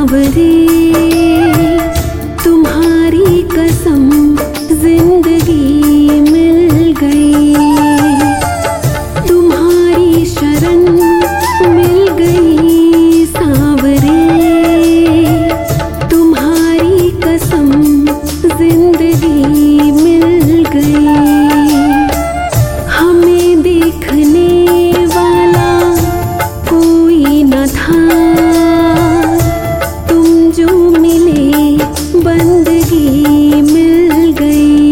सावरे तुम्हारी कसम जिंदगी मिल गई, तुम्हारी शरण मिल गई सावरे, तुम्हारी कसम जिंदगी मिल गई। हमें देखने वाला कोई न था, तुम जो मिले बंदगी मिल गई,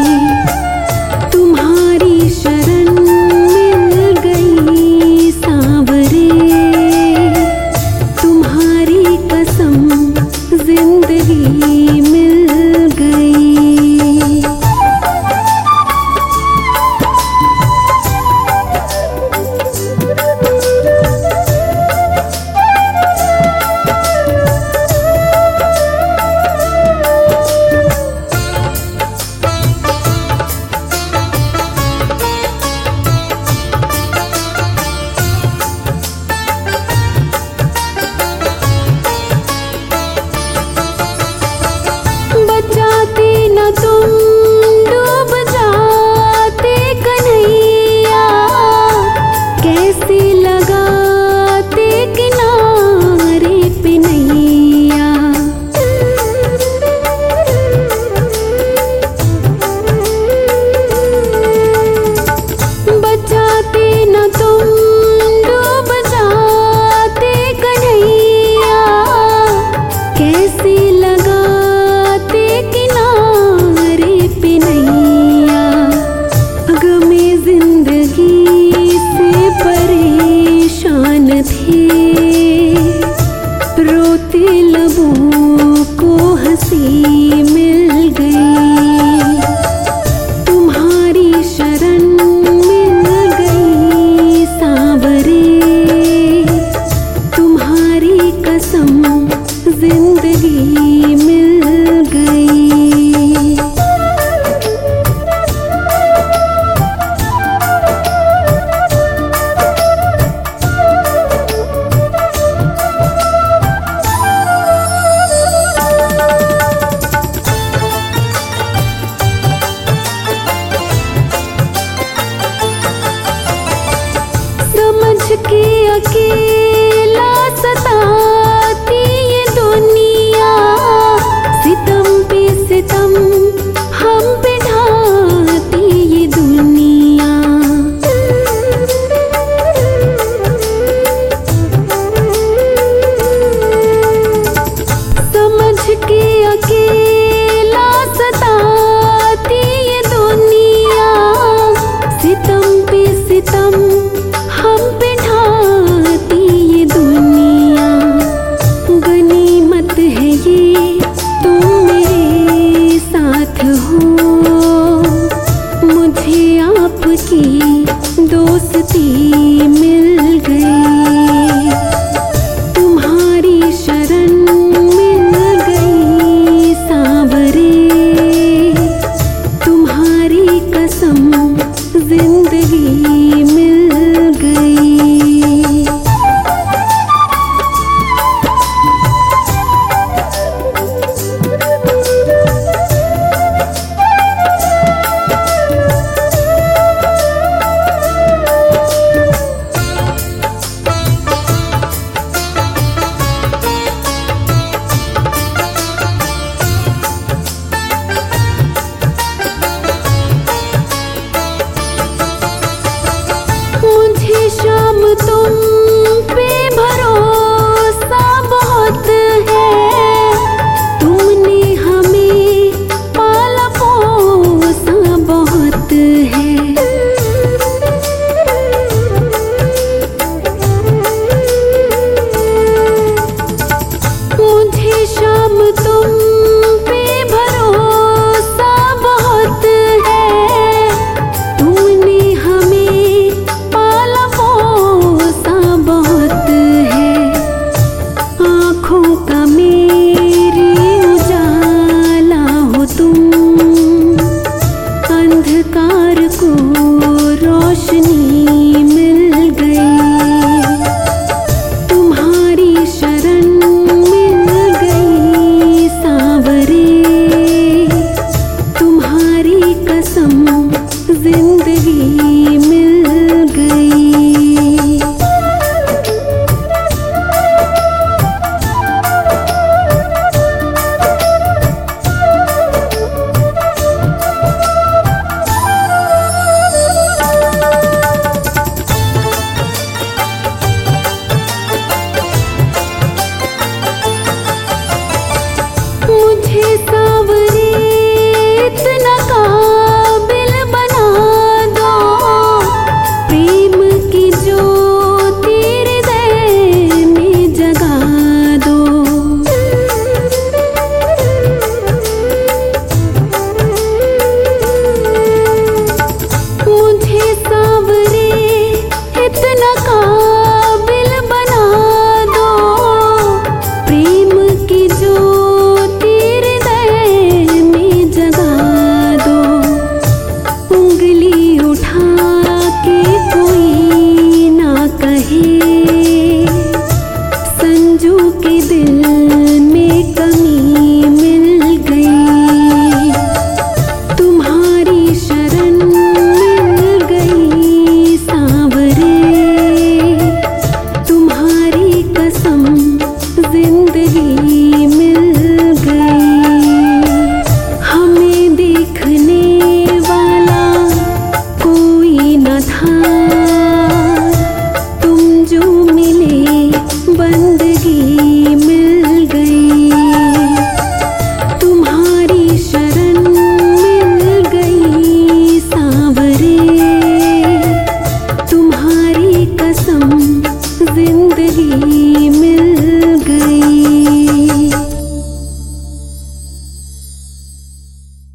तुम्हारी शरण मिल गई सावरे, तुम्हारी कसम जिंदगी मिल गई। बचाते न तुम डूब जाते कन्हैया, कैसे लगाते किनारे पे नैया। बचाते न तुम डूब जाते कन्हैया, कैसे लगाते किनारे पे नैया। गमे जिंदगी से परेशान थे, रोते लबों को हंसी मिल गई, तुम्हारी शरण मिल गई सावरे, तुम्हारी कसम जिंदगी मिल गई। समझ के अकेला सताती ये दुनिया, सितम पे सितम हम पे ढाती ये दुनिया। समझ के अकेला सताती ये दुनिया, सितम पे सितम हम पे ढाती ये दुनिया। गनीमत है ये तुम मेरे साथ हो, मुझे आपकी दोस्ती मिल गई, तुम्हारी शरण मिल गई सावरे, तुम्हारी कसम जिंदगी मिल गई। मुझे शाम तो